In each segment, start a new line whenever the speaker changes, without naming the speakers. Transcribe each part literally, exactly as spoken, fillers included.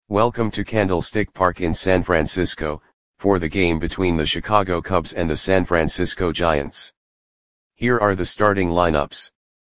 Welcome to Candlestick Park in San Francisco, for the game between the Chicago Cubs and the San Francisco Giants. Here are the starting lineups.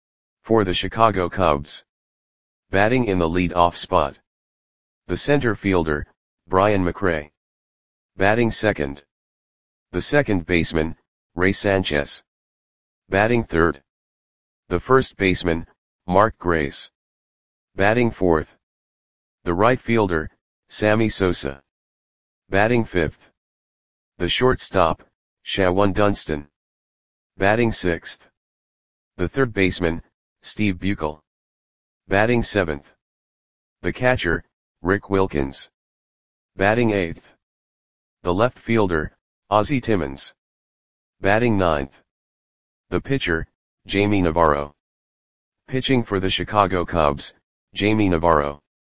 For the Chicago Cubs. Batting in the lead-off spot. The center fielder, Brian McRae. Batting second. The second baseman, Ray Sanchez. Batting third. The first baseman, Mark Grace. Batting fourth. The right fielder, Sammy Sosa. Batting fifth. The shortstop, Shawon Dunston. Batting sixth. The third baseman, Steve Buechele. Batting seventh. The catcher, Rick Wilkins. Batting eighth. The left fielder, Ozzie Timmons. Batting ninth. The pitcher, Jamie Navarro. Pitching for the Chicago Cubs, Jamie Navarro.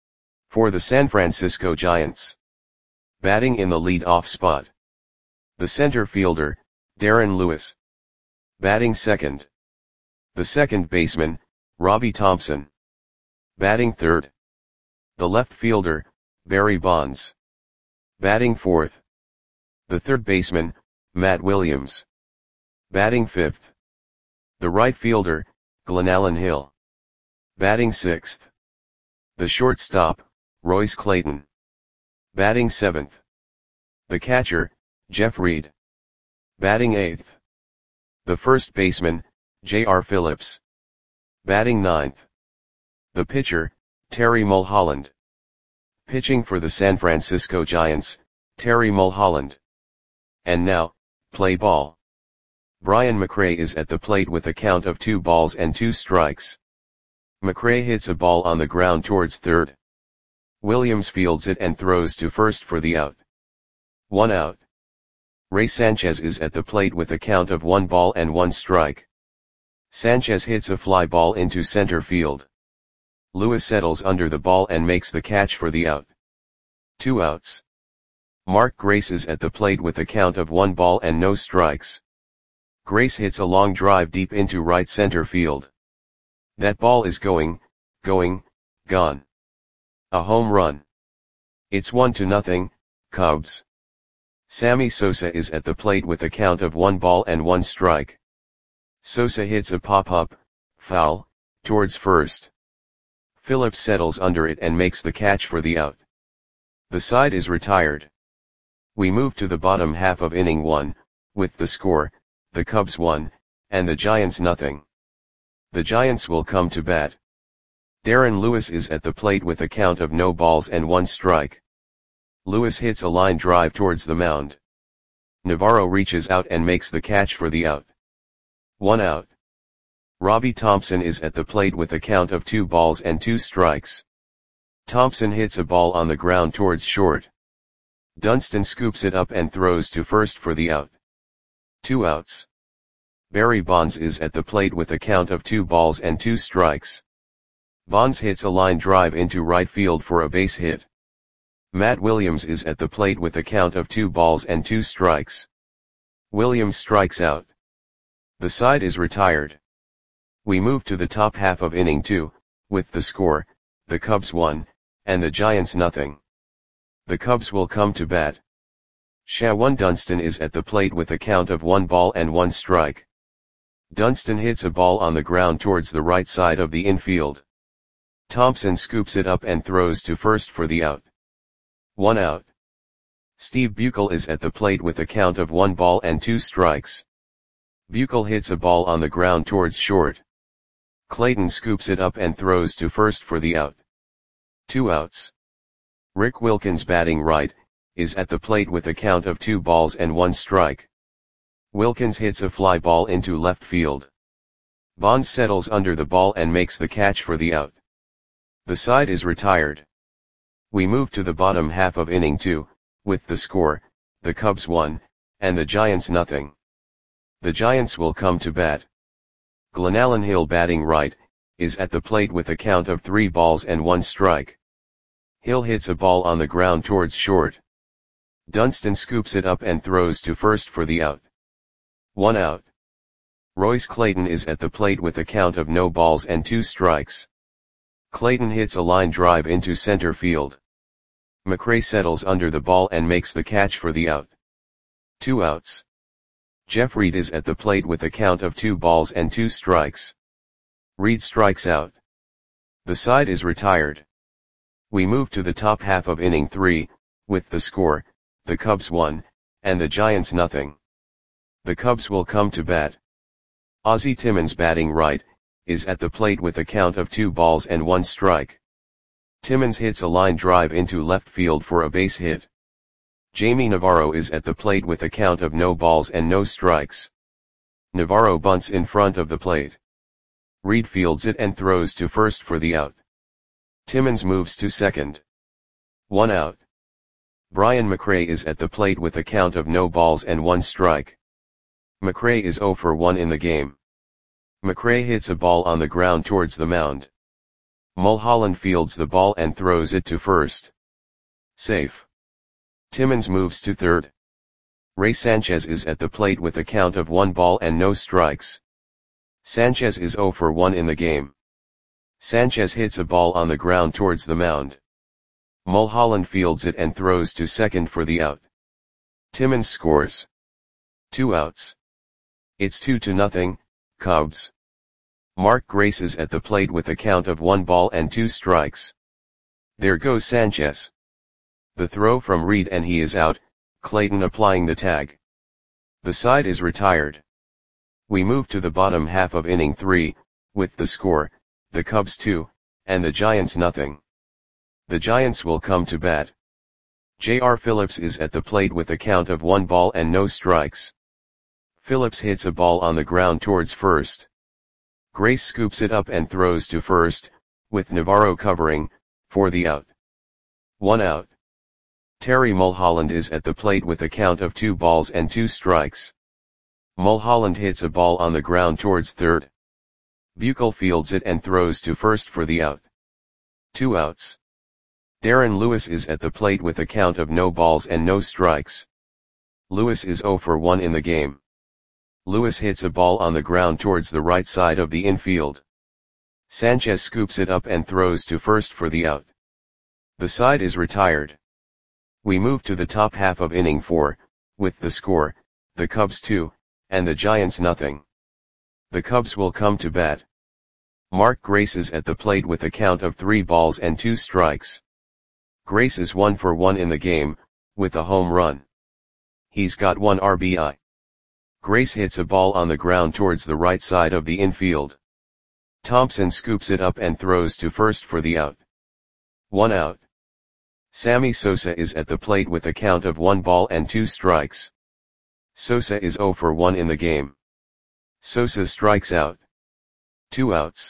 For the San Francisco Giants. Batting in the lead-off spot. The center fielder, Darren Lewis. Batting second. The second baseman, Robbie Thompson. Batting third. The left fielder, Barry Bonds. Batting fourth. The third baseman, Matt Williams. Batting fifth. The right fielder, Glenallen Hill. Batting sixth. The shortstop, Royce Clayton. Batting seventh. The catcher, Jeff Reed. Batting eighth. The first baseman, J R Phillips. Batting ninth. The pitcher, Terry Mulholland. Pitching for the San Francisco Giants, Terry Mulholland. And now, play ball. Brian McRae is at the plate with a count of two balls and two strikes. McRae hits a ball on the ground towards third. Williams fields it and throws to first for the out. One out. Ray Sanchez is at the plate with a count of one ball and one strike. Sanchez hits a fly ball into center field. Lewis settles under the ball and makes the catch for the out. Two outs. Mark Grace is at the plate with a count of one ball and no strikes. Grace hits a long drive deep into right center field. That ball is going, going, gone. A home run. It's one to nothing, Cubs. Sammy Sosa is at the plate with a count of one ball and one strike. Sosa hits a pop-up, foul, towards first. Phillips settles under it and makes the catch for the out. The side is retired. We move to the bottom half of inning one, with the score, the Cubs one, and the Giants nothing. The Giants will come to bat. Darren Lewis is at the plate with a count of no balls and one strike. Lewis hits a line drive towards the mound. Navarro reaches out and makes the catch for the out. One out. Robbie Thompson is at the plate with a count of two balls and two strikes. Thompson hits a ball on the ground towards short. Dunston scoops it up and throws to first for the out. Two outs. Barry Bonds is at the plate with a count of two balls and two strikes. Bonds hits a line drive into right field for a base hit. Matt Williams is at the plate with a count of two balls and two strikes. Williams strikes out. The side is retired. We move to the top half of inning two, with the score, the Cubs one, and the Giants nothing. The Cubs will come to bat. Shawon Dunston is at the plate with a count of one ball and one strike. Dunston hits a ball on the ground towards the right side of the infield. Thompson scoops it up and throws to first for the out. One out. Steve Buechele is at the plate with a count of one ball and two strikes. Buechele hits a ball on the ground towards short. Clayton scoops it up and throws to first for the out. Two outs. Rick Wilkins, batting right, is at the plate with a count of two balls and one strike. Wilkins hits a fly ball into left field. Bonds settles under the ball and makes the catch for the out. The side is retired. We move to the bottom half of inning two, with the score, the Cubs one, and the Giants nothing. The Giants will come to bat. Glenallen Hill, batting right, is at the plate with a count of three balls and one strike. Hill hits a ball on the ground towards short. Dunston scoops it up and throws to first for the out. One out. Royce Clayton is at the plate with a count of no balls and two strikes. Clayton hits a line drive into center field. McRae settles under the ball and makes the catch for the out. Two outs. Jeff Reed is at the plate with a count of two balls and two strikes. Reed strikes out. The side is retired. We move to the top half of inning three, with the score, the Cubs one, and the Giants nothing. The Cubs will come to bat. Ozzie Timmons, batting right, is at the plate with a count of two balls and one strike. Timmons hits a line drive into left field for a base hit. Jamie Navarro is at the plate with a count of no balls and no strikes. Navarro bunts in front of the plate. Reed fields it and throws to first for the out. Timmons moves to second. One out. Brian McRae is at the plate with a count of no balls and one strike. McRae is oh for one in the game. McRae hits a ball on the ground towards the mound. Mulholland fields the ball and throws it to first. Safe. Timmons moves to third. Ray Sanchez is at the plate with a count of one ball and no strikes. Sanchez is oh for one in the game. Sanchez hits a ball on the ground towards the mound. Mulholland fields it and throws to second for the out. Timmons scores. Two outs. It's two to nothing, Cubs. Mark Grace is at the plate with a count of one ball and two strikes. There goes Sanchez. The throw from Reed and he is out, Clayton applying the tag. The side is retired. We move to the bottom half of inning three, with the score, the Cubs two, and the Giants nothing. The Giants will come to bat. J R Phillips is at the plate with a count of one ball and no strikes. Phillips hits a ball on the ground towards first. Grace scoops it up and throws to first, with Navarro covering, for the out. One out. Terry Mulholland is at the plate with a count of two balls and two strikes. Mulholland hits a ball on the ground towards third. Buechel fields it and throws to first for the out. Two outs. Darren Lewis is at the plate with a count of no balls and no strikes. Lewis is oh for one in the game. Lewis hits a ball on the ground towards the right side of the infield. Sanchez scoops it up and throws to first for the out. The side is retired. We move to the top half of inning four, with the score, the Cubs two, and the Giants nothing. The Cubs will come to bat. Mark Grace is at the plate with a count of three balls and two strikes. Grace is one for one in the game, with a home run. He's got one R B I. Grace hits a ball on the ground towards the right side of the infield. Thompson scoops it up and throws to first for the out. One out. Sammy Sosa is at the plate with a count of one ball and two strikes. Sosa is oh for one in the game. Sosa strikes out. Two outs.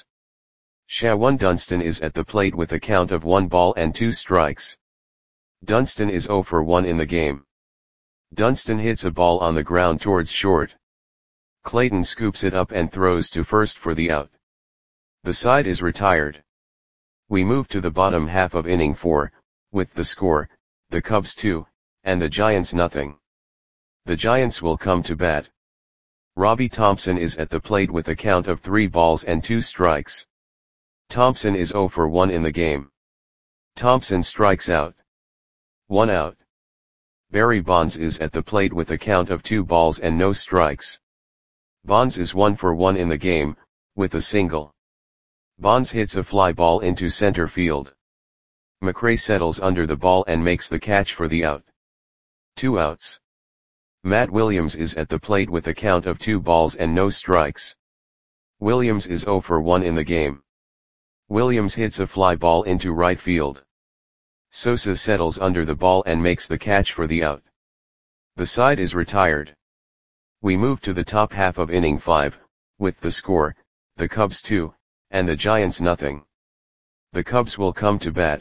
Shawan Dunston is at the plate with a count of one ball and two strikes. Dunston is oh for one in the game. Dunston hits a ball on the ground towards short. Clayton scoops it up and throws to first for the out. The side is retired. We move to the bottom half of inning four, with the score, the Cubs two, and the Giants nothing. The Giants will come to bat. Robbie Thompson is at the plate with a count of three balls and two strikes. Thompson is oh for one in the game. Thompson strikes out. One out. Barry Bonds is at the plate with a count of two balls and no strikes. Bonds is one for one in the game, with a single. Bonds hits a fly ball into center field. McRae settles under the ball and makes the catch for the out. Two outs. Matt Williams is at the plate with a count of two balls and no strikes. Williams is oh for one in the game. Williams hits a fly ball into right field. Sosa settles under the ball and makes the catch for the out. The side is retired. We move to the top half of inning five, with the score, the Cubs two, and the Giants nothing. The Cubs will come to bat.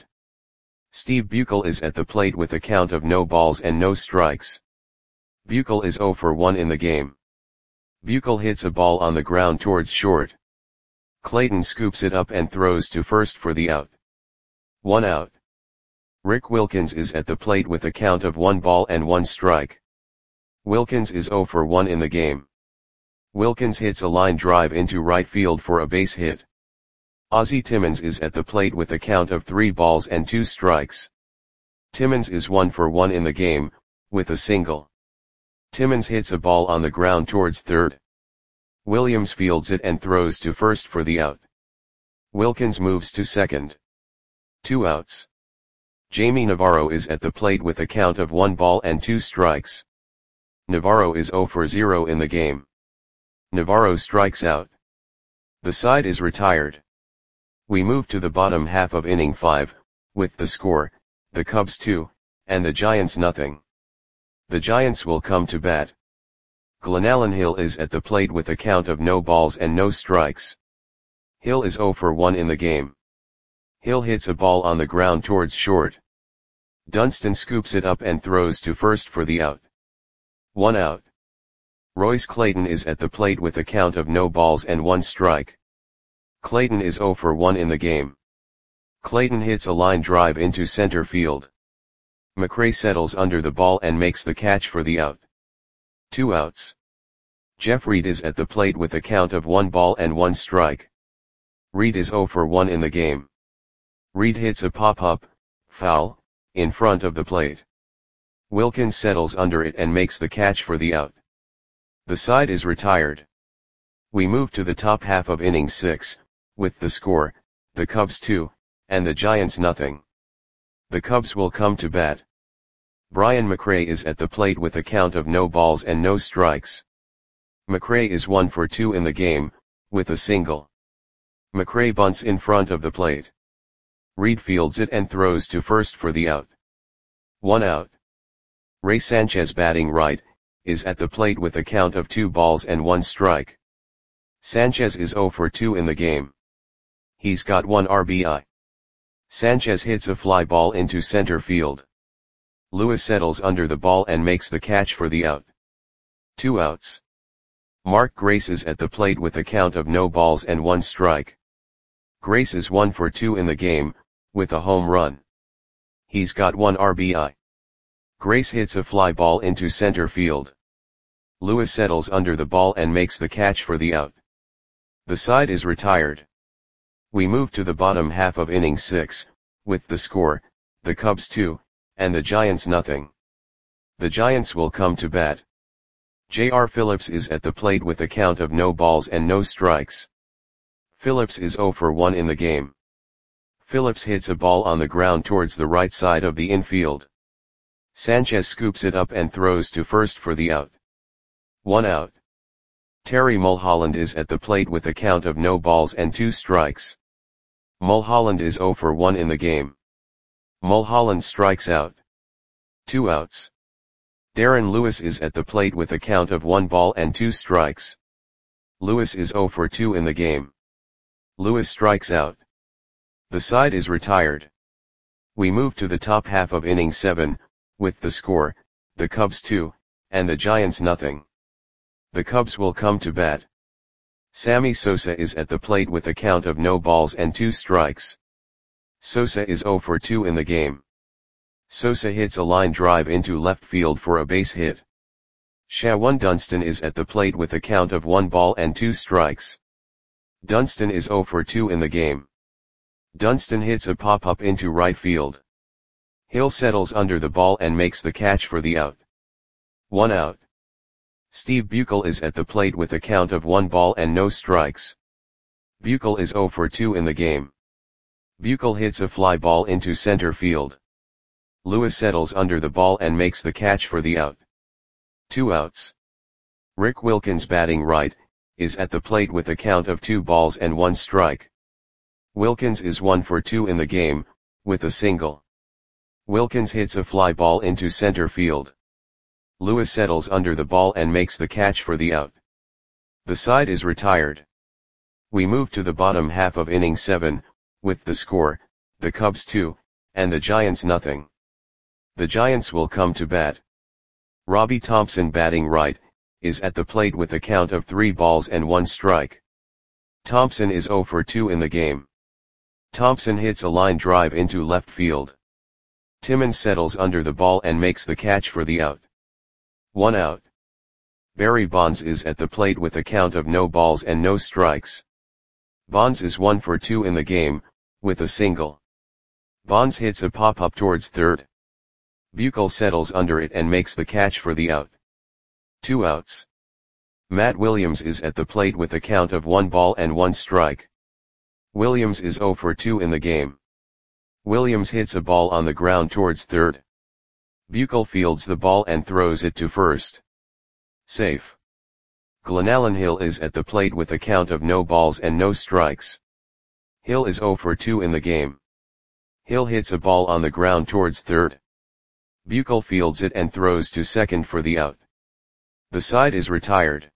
Steve Buechel is at the plate with a count of no balls and no strikes. Buechel is oh for one in the game. Buechel hits a ball on the ground towards short. Clayton scoops it up and throws to first for the out. One out. Rick Wilkins is at the plate with a count of one ball and one strike. Wilkins is oh for one in the game. Wilkins hits a line drive into right field for a base hit. Ozzie Timmons is at the plate with a count of three balls and two strikes. Timmins is one for one in the game, with a single. Timmins hits a ball on the ground towards third. Williams fields it and throws to first for the out. Wilkins moves to second. Two outs. Jamie Navarro is at the plate with a count of one ball and two strikes. Navarro is zero for zero in the game. Navarro strikes out. The side is retired. We move to the bottom half of inning five, with the score, the Cubs two, and the Giants nothing. The Giants will come to bat. Glenallen Hill is at the plate with a count of no balls and no strikes. Hill is zero for one in the game. Hill hits a ball on the ground towards short. Dunston scoops it up and throws to first for the out. One out. Royce Clayton is at the plate with a count of no balls and one strike. Clayton is zero for one in the game. Clayton hits a line drive into center field. McRae settles under the ball and makes the catch for the out. Two outs. Jeff Reed is at the plate with a count of one ball and one strike. Reed is zero for one in the game. Reed hits a pop-up, foul, in front of the plate. Wilkins settles under it and makes the catch for the out. The side is retired. We move to the top half of inning six, with the score, the Cubs two, and the Giants nothing. The Cubs will come to bat. Brian McRae is at the plate with a count of no balls and no strikes. McRae is one for two in the game, with a single. McRae bunts in front of the plate. Reed fields it and throws to first for the out. One out. Ray Sanchez, batting right, is at the plate with a count of two balls and one strike. Sanchez is zero for two in the game. He's got one R B I. Sanchez hits a fly ball into center field. Lewis settles under the ball and makes the catch for the out. Two outs. Mark Grace is at the plate with a count of no balls and one strike. Grace is one for two in the game, with a home run. He's got one R B I. Grace hits a fly ball into center field. Lewis settles under the ball and makes the catch for the out. The side is retired. We move to the bottom half of inning six, with the score, the Cubs two, and the Giants nothing. The Giants will come to bat. J R Phillips is at the plate with a count of no balls and no strikes. Phillips is zero for one in the game. Phillips hits a ball on the ground towards the right side of the infield. Sanchez scoops it up and throws to first for the out. One out. Terry Mulholland is at the plate with a count of no balls and two strikes. Mulholland is zero for one in the game. Mulholland strikes out. Two outs. Darren Lewis is at the plate with a count of one ball and two strikes. Lewis is zero for two in the game. Lewis strikes out. The side is retired. We move to the top half of inning seven, with the score, the Cubs two, and the Giants nothing. The Cubs will come to bat. Sammy Sosa is at the plate with a count of no balls and two strikes. Sosa is zero for two in the game. Sosa hits a line drive into left field for a base hit. Shawan Dunston is at the plate with a count of one ball and two strikes. Dunston is zero for two in the game. Dunston hits a pop-up into right field. Hill settles under the ball and makes the catch for the out. One out. Steve Buechel is at the plate with a count of one ball and no strikes. Buechel is zero for two in the game. Buechel hits a fly ball into center field. Lewis settles under the ball and makes the catch for the out. Two outs. Rick Wilkins, batting right, is at the plate with a count of two balls and one strike. Wilkins is one for two in the game, with a single. Wilkins hits a fly ball into center field. Lewis settles under the ball and makes the catch for the out. The side is retired. We move to the bottom half of inning seven, with the score, the Cubs two, and the Giants nothing. The Giants will come to bat. Robbie Thompson, batting right, is at the plate with a count of three balls and one strike. Thompson is zero for two in the game. Thompson hits a line drive into left field. Timmins settles under the ball and makes the catch for the out. One out. Barry Bonds is at the plate with a count of no balls and no strikes. Bonds is one for two in the game, with a single. Bonds hits a pop-up towards third. Buechele settles under it and makes the catch for the out. Two outs. Matt Williams is at the plate with a count of one ball and one strike. Williams is oh for two in the game. Williams hits a ball on the ground towards third. Buechele fields the ball and throws it to first. Safe. Glenallen Hill is at the plate with a count of no balls and no strikes. Hill is oh for two in the game. Hill hits a ball on the ground towards third. Buechele fields it and throws to second for the out. The side is retired.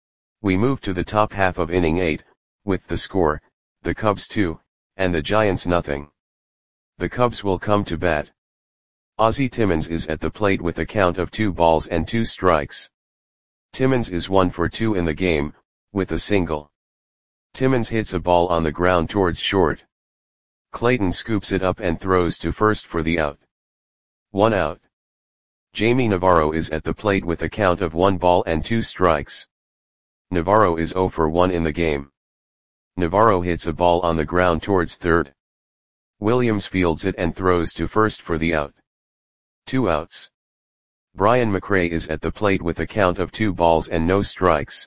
We move to the top half of inning eight, with the score, the Cubs two, and the Giants nothing. The Cubs will come to bat. Ozzie Timmons is at the plate with a count of two balls and two strikes. Timmons is one for two in the game, with a single. Timmons hits a ball on the ground towards short. Clayton scoops it up and throws to first for the out. One out. Jamie Navarro is at the plate with a count of one ball and two strikes. Navarro is oh for one in the game. Navarro hits a ball on the ground towards third. Williams fields it and throws to first for the out. Two outs. Brian McRae is at the plate with a count of two balls and no strikes.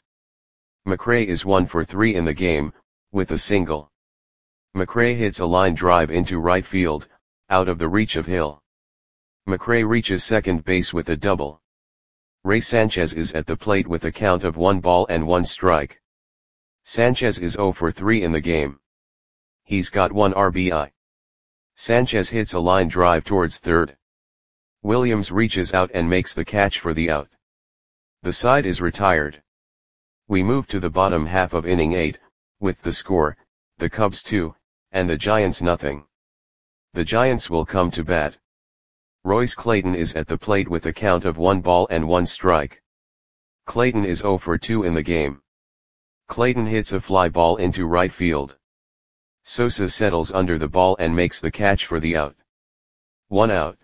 McRae is one for three in the game, with a single. McRae hits a line drive into right field, out of the reach of Hill. McRae reaches second base with a double. Ray Sanchez is at the plate with a count of one ball and one strike. Sanchez is oh for three in the game. He's got one R B I. Sanchez hits a line drive towards third. Williams reaches out and makes the catch for the out. The side is retired. We move to the bottom half of inning eight, with the score, the Cubs two, and the Giants nothing. The Giants will come to bat. Royce Clayton is at the plate with a count of one ball and one strike. Clayton is oh for two in the game. Clayton hits a fly ball into right field. Sosa settles under the ball and makes the catch for the out. One out.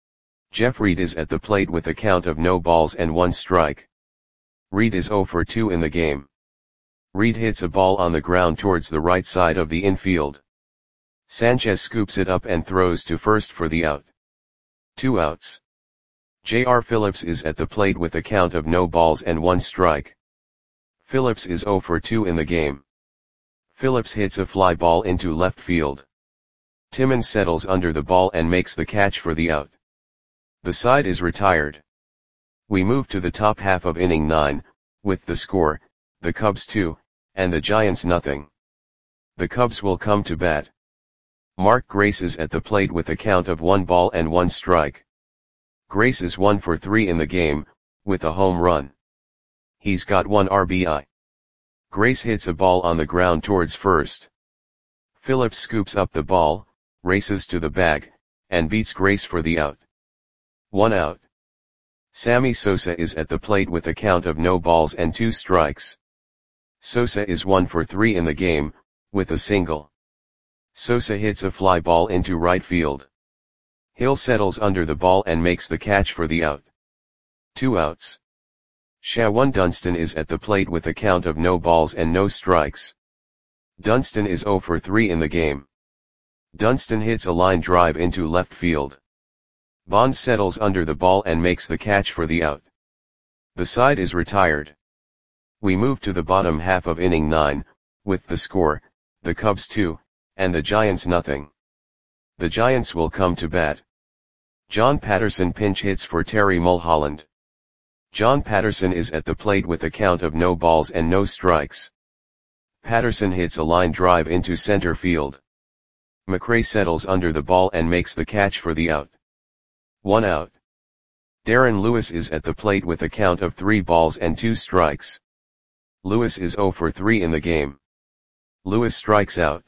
Jeff Reed is at the plate with a count of no balls and one strike. Reed is oh for two in the game. Reed hits a ball on the ground towards the right side of the infield. Sanchez scoops it up and throws to first for the out. Two outs. J R Phillips is at the plate with a count of no balls and one strike. Phillips is oh for two in the game. Phillips hits a fly ball into left field. Timmons settles under the ball and makes the catch for the out. The side is retired. We move to the top half of inning nine, with the score, the Cubs two, and the Giants nothing. The Cubs will come to bat. Mark Grace is at the plate with a count of one ball and one strike. Grace is one for three in the game, with a home run. He's got one R B I. Grace hits a ball on the ground towards first. Phillips scoops up the ball, races to the bag, and beats Grace for the out. One out. Sammy Sosa is at the plate with a count of no balls and two strikes. Sosa is one for three in the game, with a single. Sosa hits a fly ball into right field. Hill settles under the ball and makes the catch for the out. Two outs. Shawan Dunston is at the plate with a count of no balls and no strikes. Dunston is oh for three in the game. Dunston hits a line drive into left field. Bonds settles under the ball and makes the catch for the out. The side is retired. We move to the bottom half of inning nine, with the score, the Cubs two, and the Giants nothing. The Giants will come to bat. John Patterson pinch hits for Terry Mulholland. John Patterson is at the plate with a count of no balls and no strikes. Patterson hits a line drive into center field. McRae settles under the ball and makes the catch for the out. One out. Darren Lewis is at the plate with a count of three balls and two strikes. Lewis is oh for three in the game. Lewis strikes out.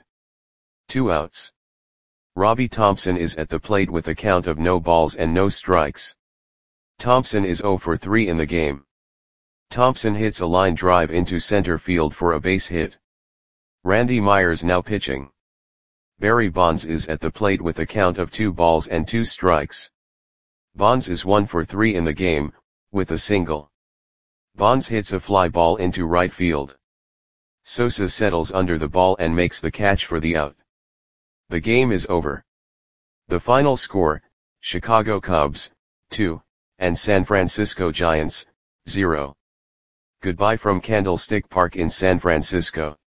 Two outs. Robbie Thompson is at the plate with a count of no balls and no strikes. Thompson is oh for three in the game. Thompson hits a line drive into center field for a base hit. Randy Myers now pitching. Barry Bonds is at the plate with a count of two balls and two strikes. Bonds is one for three in the game, with a single. Bonds hits a fly ball into right field. Sosa settles under the ball and makes the catch for the out. The game is over. The final score, Chicago Cubs, two, and San Francisco Giants, zero. Goodbye from Candlestick Park in San Francisco.